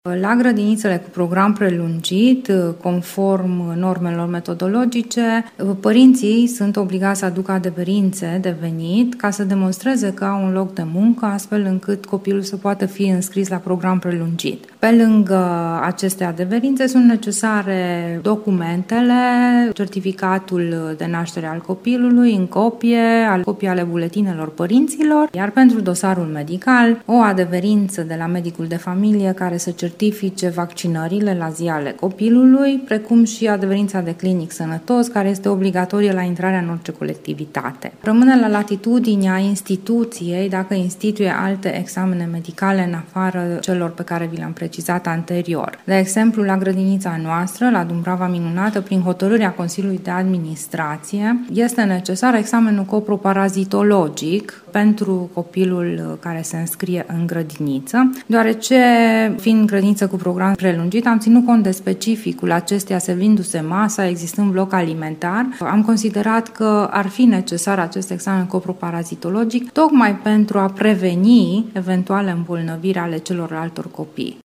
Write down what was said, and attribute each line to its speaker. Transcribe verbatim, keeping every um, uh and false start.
Speaker 1: La grădinițele cu program prelungit, conform normelor metodologice, părinții sunt obligați să aducă adeverințe de venit ca să demonstreze că au un loc de muncă, astfel încât copilul să poată fi înscris la program prelungit. Pe lângă aceste adeverințe sunt necesare documentele, certificatul de naștere al copilului în copie, al copii ale buletinelor părinților, iar pentru dosarul medical, o adeverință de la medicul de familie care să certifice vaccinările la zi ale copilului, precum și adeverința de clinic sănătos, care este obligatorie la intrarea în orice colectivitate. Rămâne la latitudinea instituției dacă instituie alte examene medicale în afară celor pe care vi le-am precizat anterior. De exemplu, la grădinița noastră, la Dumbrava Minunată, prin hotărârea Consiliului de Administrație, este necesar examenul coproparazitologic pentru copilul care se înscrie în grădiniță, deoarece, fiind grădiniță cu program prelungit, am ținut cont de specificul acesteia servindu-se masa, existând bloc alimentar. Am considerat că ar fi necesar acest examen coproparazitologic tocmai pentru a preveni eventuale îmbolnăviri ale celorlaltor copii.